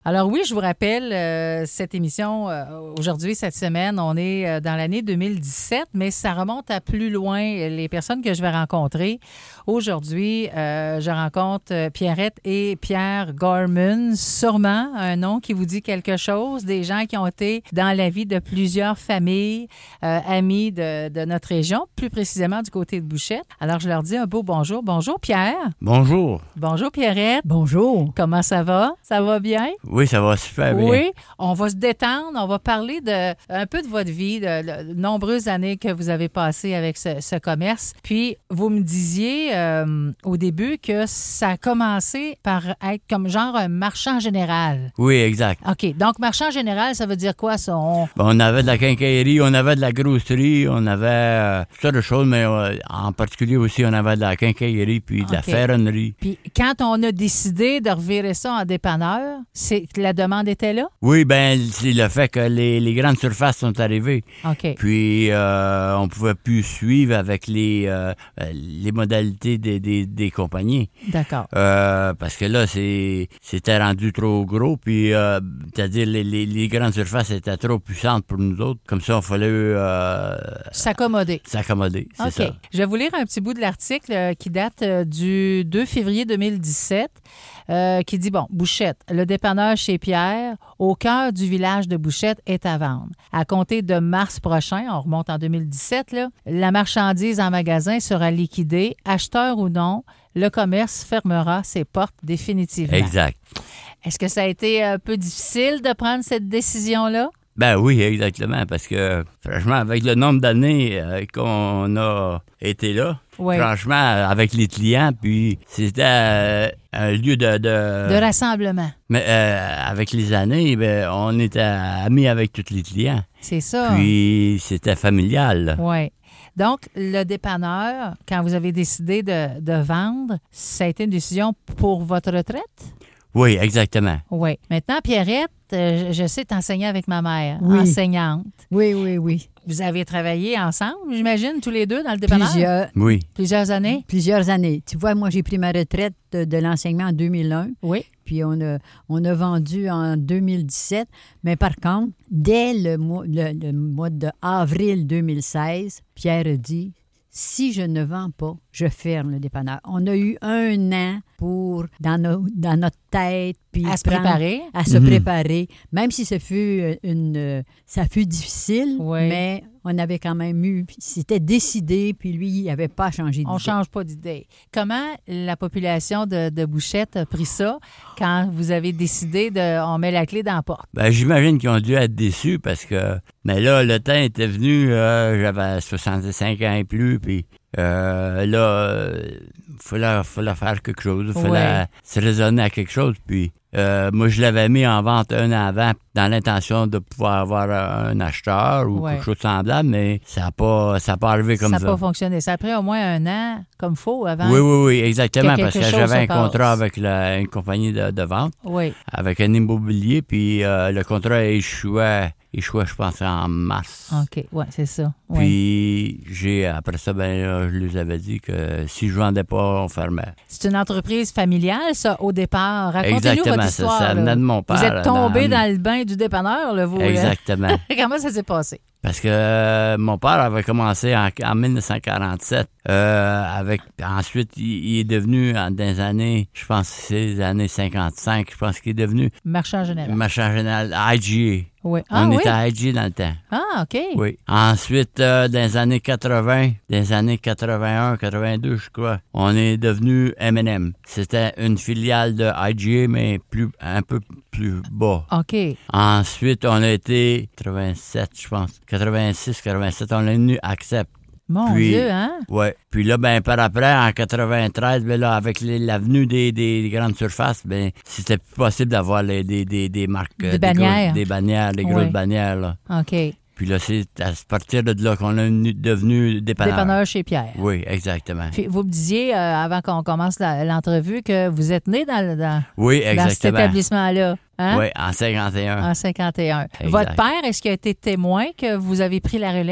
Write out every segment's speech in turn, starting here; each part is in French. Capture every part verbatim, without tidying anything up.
Alors oui, je vous rappelle, euh, cette émission, euh, aujourd'hui, cette semaine, on est euh, dans l'année deux mille dix-sept, mais ça remonte à plus loin. Les personnes que je vais rencontrer aujourd'hui, euh, je rencontre euh, Pierrette et Pierre Gorman, sûrement un nom qui vous dit quelque chose, des gens qui ont été dans la vie de plusieurs familles, euh, amis de, de notre région, plus précisément du côté de Bouchette. Alors, je leur dis un beau bonjour. Bonjour, Pierre. Bonjour. Bonjour, Pierrette. Bonjour. Comment ça va? Ça va bien? Oui, ça va super bien. Oui, on va se détendre, on va parler de un peu de votre vie, de, de nombreuses années que vous avez passées avec ce, ce commerce. Puis, vous me disiez euh, au début que ça a commencé par être comme genre un marchand général. Oui, exact. OK, donc marchand général, ça veut dire quoi, ça? On, Bon, on avait de la quincaillerie, on avait de la grosserie, on avait euh, toutes sortes de choses, mais euh, en particulier aussi, on avait de la quincaillerie puis de OK. la ferronnerie. Puis, quand on a décidé de revirer ça en dépanneur, c'est que la demande était là? Oui, ben c'est le fait que les, les grandes surfaces sont arrivées. OK. Puis, euh, on pouvait plus suivre avec les, euh, les modalités des, des, des compagnies. D'accord. Euh, parce que là, c'est c'était rendu trop gros. Puis, euh, c'est-à-dire, les, les, les grandes surfaces étaient trop puissantes pour nous autres. Comme ça, il fallait euh, S'accommoder. s'accommoder. C'est OK. ça. Je vais vous lire un petit bout de l'article euh, qui date euh, du deux février deux mille dix-sept, euh, qui dit, bon, Bouchette, le dépanneur chez Pierre, au cœur du village de Bouchette, est à vendre. À compter de mars prochain, on remonte en deux mille dix-sept, là, la marchandise en magasin sera liquidée. Acheteur ou non, le commerce fermera ses portes définitivement. Exact. Est-ce que ça a été un peu difficile de prendre cette décision-là? Ben oui, exactement, parce que franchement, avec le nombre d'années euh, qu'on a été là, Oui. franchement, avec les clients, puis c'était euh, un lieu de... de, De rassemblement. Mais euh, avec les années, ben, on était amis avec tous les clients. C'est ça. Puis c'était familial. là. Oui. Donc, le dépanneur, quand vous avez décidé de, de vendre, ça a été une décision pour votre retraite? Oui, exactement. Oui. Maintenant, Pierrette, euh, je sais t'enseigner avec ma mère, Oui. enseignante. Oui, oui, oui. Vous avez travaillé ensemble, j'imagine, tous les deux dans le dépanneur? Plusieurs, Oui. Plusieurs années? plusieurs années. Tu vois, moi, j'ai pris ma retraite de, de l'enseignement en deux mille un. Oui. Puis on a, on a vendu en deux mille dix-sept. Mais par contre, dès le mois, le, le mois d'avril deux mille seize, Pierre a dit, si je ne vends pas, je ferme le dépanneur. On a eu un an pour, dans, nos, dans notre tête, puis À se prendre- préparer? à se Mhm. préparer, même si ce fut une, ça fut difficile, Oui. mais on avait quand même eu, c'était décidé, puis lui, il n'avait pas changé d'idée. On ne change pas d'idée. Comment la population de, de Bouchette a pris ça quand vous avez décidé de... On met la clé dans la porte? Ben, j'imagine qu'ils ont dû être déçus parce que... Mais là, le temps était venu, euh, j'avais soixante-cinq ans et plus, puis euh, là, il fallait, fallait faire quelque chose, il fallait Ouais. se raisonner à quelque chose, puis euh, moi, je l'avais mis en vente un an avant dans l'intention de pouvoir avoir un acheteur ou Ouais. quelque chose de semblable, mais ça n'a pas, ça a pas arrivé comme ça ça. n'a pas fonctionné. Ça a pris au moins un an, comme faut, avant. Oui, oui, oui, exactement, que parce que quelque chose j'avais se un passe. contrat avec la- une compagnie de, de vente, Oui. avec un immobilier, puis euh, le contrat échouait, échouait, je pense, en mars. OK. Oui, c'est ça. Oui. Puis, j'ai, après ça, ben, là, je les avais dit que si je vendais pas, on fermait. C'est une entreprise familiale, ça, au départ. Racontez-nous Exactement, votre ça, histoire. ça là. venait de mon père. Vous êtes tombé dans- dans, le bain du dépanneur, là, vous. là. Exactement. Comment ça s'est passé? Parce que euh, mon père avait commencé en, en dix-neuf cent quarante-sept. Euh, avec, ensuite, il, il est devenu, en- dans les années, je pense que c'est les années cinquante-cinq, je pense qu'il est devenu Marchand général. marchand général I G Oui. A. Ah, On oui? était à I G A dans le temps. Ah, OK. Oui. Ensuite, euh, dans les années quatre-vingts, dans les années quatre-vingt-un, quatre-vingt-deux, je crois, on est devenu M and M. C'était une filiale de I G A, mais plus, un peu plus bas. OK. Ensuite, on a été quatre-vingt-sept, je pense. quatre-vingt-six, quatre-vingt-sept, on est venu Accept. Mon Puis- Dieu, hein? Ouais. Puis là, ben, par après, en quatre-vingt-treize, ben là, avec les- l'avenue des, des, des grandes surfaces, ben, c'était plus possible d'avoir les, des, des, des marques. Des euh, bannières. grosses- des bannières, des grosses Ouais. bannières, là. OK. Puis là, c'est à partir de là qu'on est venu- devenu dépanneur. Dépanneur chez Pierre. Oui, exactement. Puis vous me disiez, euh, avant qu'on commence la- l'entrevue, que vous êtes né dans, le- dans, Oui, dans cet exactement. établissement-là. Hein? Oui, en cinquante et un. En cinquante et un. Exact. Votre père, est-ce qu'il a été témoin que vous avez pris la relève?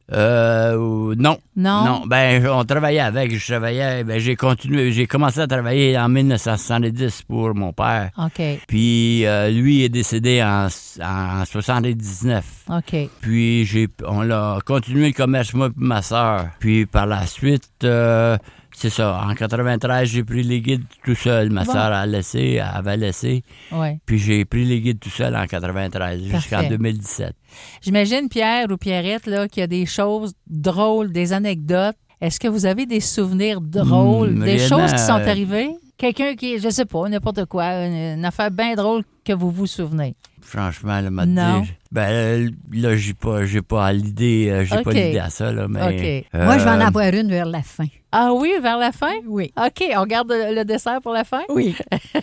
Euh, non. Non? Non, ben, on travaillait avec, je travaillais, ben, j'ai continué, j'ai commencé à travailler en dix-neuf cent soixante-dix pour mon père. OK. Puis, euh, lui est décédé en, en soixante-dix-neuf. OK. Puis, j'ai, on a continué le commerce, moi et ma soeur. Puis, par la suite, euh, c'est ça, en quatre-vingt-treize, j'ai pris les guides tout seul. Ma Bon. soeur a laissé, elle avait laissé. Ouais. Puis, j'ai pris les guides tout seul en quatre-vingt-treize jusqu'en Parfait. deux mille dix-sept. J'imagine, Pierre ou Pierrette, là, qu'il y a des choses drôles, des anecdotes. Est-ce que vous avez des souvenirs drôles, Hmm, des rien choses à- qui sont arrivées? Quelqu'un qui, je sais pas, n'importe quoi, une, une affaire bien drôle que vous vous souvenez. Franchement, là, m'a Non. dire. Ben, là, j'ai pas, j'ai pas l'idée, euh, j'ai OK. pas l'idée à ça, là, mais. OK. Moi, je vais en euh, avoir une vers la fin. Ah oui, vers la fin? Oui. OK, on garde le, le dessert pour la fin? Oui.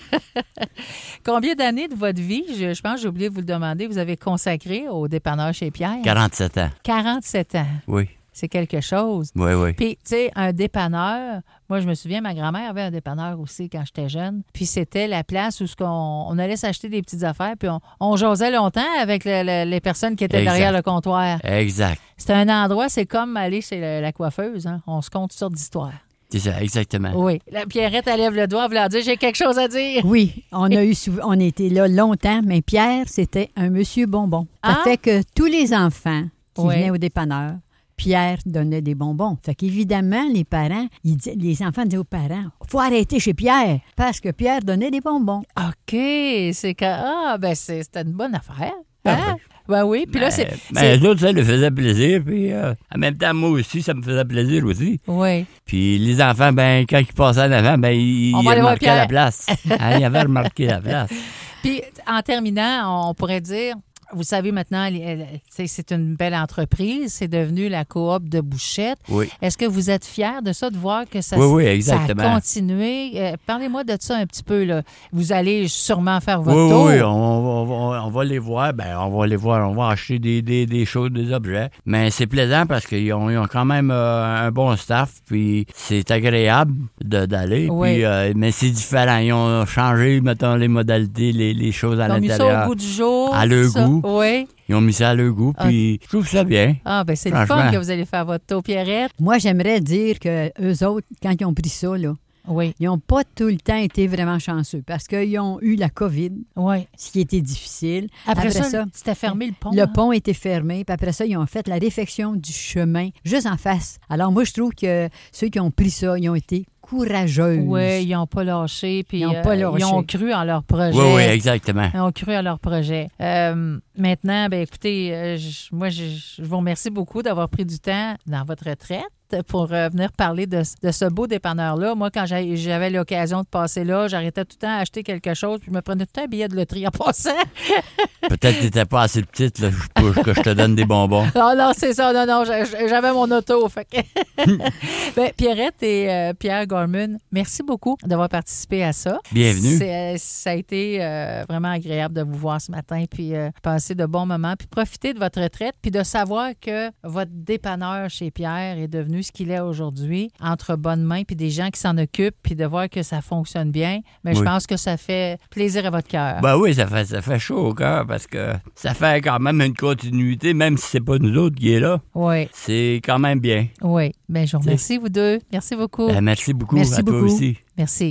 Combien d'années de votre vie, je, je pense que j'ai oublié de vous le demander, vous avez consacré au dépanneur chez Pierre? quarante-sept ans. quarante-sept ans. Oui, C'est quelque chose. oui, oui. Puis, tu sais, un dépanneur, moi, je me souviens, ma grand-mère avait un dépanneur aussi quand j'étais jeune. Puis, c'était la place où ce qu'on, on allait s'acheter des petites affaires, puis on, on jasait longtemps avec le- le- les personnes qui étaient Exact. derrière le comptoir. Exact. C'était un endroit, c'est comme aller chez le- la coiffeuse. Hein? On se compte toutes sortes d'histoires. C'est ça, exactement. Oui. La Pierrette, elle lève le doigt, elle leur dire j'ai quelque chose à dire. Oui, on a eu sou- on était là longtemps, mais Pierre, c'était un monsieur bonbon. Ça Ah! fait que tous les enfants qui Oui. venaient au dépanneur, Pierre donnait des bonbons. Fait qu'évidemment, les parents, ils disaient- les enfants disaient aux parents, faut arrêter chez Pierre, parce que Pierre donnait des bonbons. OK. C'est que, ah, ben, c'est- c'était une bonne affaire. Ah, Hein? Ben oui. Puis là, Ben, c'est. ben, c'est- les autres, ça leur faisait plaisir, puis euh, en même temps, moi aussi, ça me faisait plaisir aussi. Oui. Puis les enfants, ben, quand ils passaient en avant, ben, ils, On ils va aller voir remarquaient la Pierre. place. Hein, ils avaient remarqué la place. Puis, en terminant, on pourrait dire, vous savez maintenant, elle- elle- c'est c'est une belle entreprise, c'est devenu la coop de Bouchette. Oui. Est-ce que vous êtes fiers de ça, de voir que ça, Oui, oui, ça a exactement. continué? Euh, Parlez-moi de ça un petit peu. Là. Vous allez sûrement faire votre Oui, tour. oui, on, on va- on va les voir. Ben, on va les voir. On va acheter des, des, des choses, des objets. Mais c'est plaisant parce qu'ils ont, ils ont quand même euh, un bon staff. Puis c'est agréable de- d'aller. Oui. Puis, euh, mais c'est différent. Ils ont changé, mettons, les modalités, les, les choses à Ils ont mis ça l'intérieur. au goût du jour. À leur tout ça. goût. Oui. Ils ont mis ça à leur goût. Puis je trouve ça bien. Ah, ben c'est le fun Franchement. que vous allez faire votre tour, Pierrette. Moi, j'aimerais dire que eux autres, quand ils ont pris ça, là, Oui. ils n'ont pas tout le temps été vraiment chanceux parce qu'ils ont eu la COVID, Oui. ce qui était difficile. Après, Après ça, ça, c'était fermé le pont. Le hein? pont était fermé, puis après ça, ils ont fait la réfection du chemin juste en face. Alors moi, je trouve que ceux qui ont pris ça, ils ont été courageux. Oui, ils n'ont pas lâché. Puis, Ils ont pas euh, lâché. Ils ont cru en leur projet. Oui, oui, exactement. Ils ont cru à leur projet. Euh, maintenant, ben écoutez, euh, je- moi, je, je vous remercie beaucoup d'avoir pris du temps dans votre retraite pour euh, venir parler de, de ce beau dépanneur-là. Moi, quand j'ai- j'avais l'occasion de passer là, j'arrêtais tout le temps à acheter quelque chose, puis je me prenais tout le temps un billet de loterie en passant. Peut-être que t'étais pas assez petite là, pour que je te donne des bonbons. Non, non, c'est ça. Non, non, j'a- j'avais mon auto. Fait que... Ben, Pierrette et euh, Pierre Gorman, merci beaucoup d'avoir participé à ça. Bienvenue. C'est, euh, ça a été euh, vraiment agréable de vous voir ce matin, puis euh, passer de bons moments, puis profiter de votre retraite, puis de savoir que votre dépanneur chez Pierre est devenu ce qu'il est aujourd'hui, entre bonnes mains, puis des gens qui s'en occupent, puis de voir que ça fonctionne bien. Mais je Oui. pense que ça fait plaisir à votre cœur. Ben oui, ça fait, ça fait chaud au cœur parce que ça fait quand même une continuité, même si c'est pas nous autres qui est là. Oui, C'est quand même bien. oui. Ben, je vous remercie, vous deux. Merci beaucoup. Ben, merci beaucoup Merci à toi beaucoup. aussi. Merci.